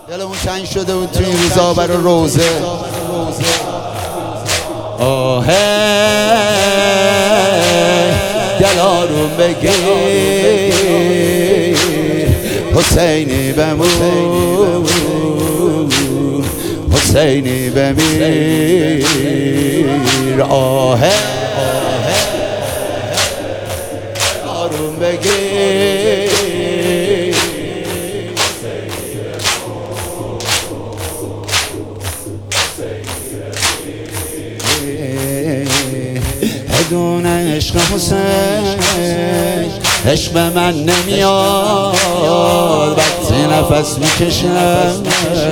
دلمون تنگ شده بود تو این روزا برای روزه. آهه دلارون بگیر حسینی بمون حسینی بمیر. آهه دلارون بگیر بدون عشق حسین عشق به من نمیاد. وقتی نفس میکشم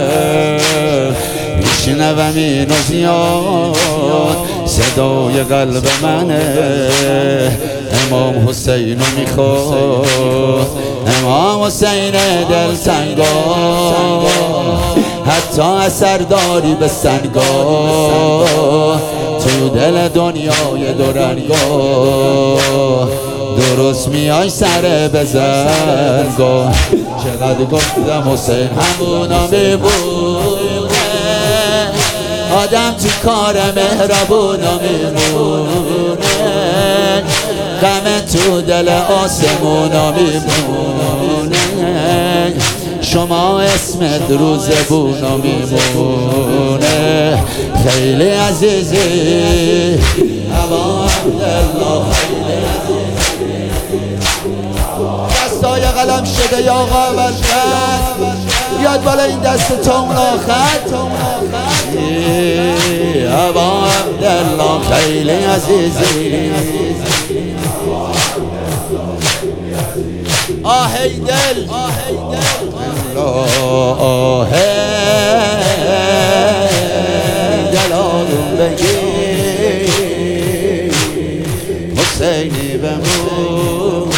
میشنوم اینو زیاد صدای قلب منه. امام حسینو میخواد امام حسین دلتنگا حتی اثر داری به سنگا تو دل دنیای دورنگا درست میای سر بزنگا. چقدر گفتم حسین همونا میمونه آدم تو کار مهربونا میمونه غم تو دل آسمونا میمونه شما اسمت روز بونا میمونه. خیلی عزیزی ابا عبدالله دستای قلم شده یا قابل کرد بیاد بالا این دست تا اون آخر. ابا عبدالله خیلی عزیزی آهی دل آهی دلارون بگیر حسینی بمون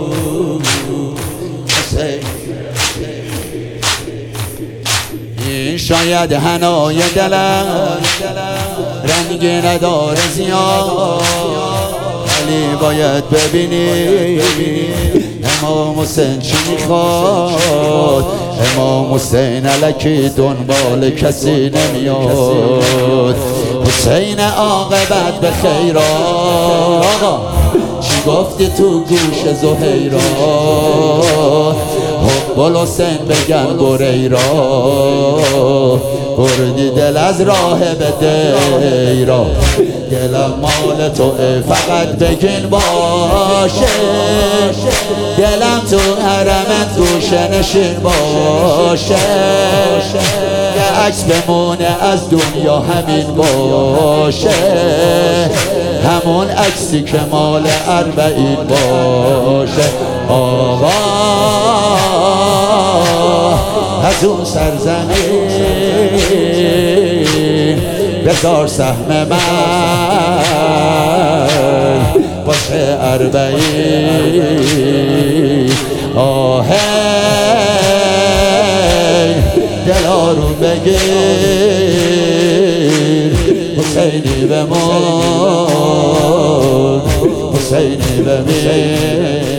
این شاید حنای دلم رنگی نداره زیاد ولی باید ببینی امام حسین چی میخواد. امام حسین الکی دنبال کسی نمیاد. حسین عاقبت به خیر. آقا چی گفتی تو گوش زهیرا حب الحسین بگن بریرا بردی دل از راه به دیرا. دلم مال توه فقط بگین باشه دلم تو حرمت گوشه نشین باشه. یه عکس بمونه از دنیا همین باشه همون عکسی که مال اربعین باشه. آقا از اون سرزمین بذار سهم من باشه اربعین. آهی دلارون بگیر حسینی بمون حسینی بمیر.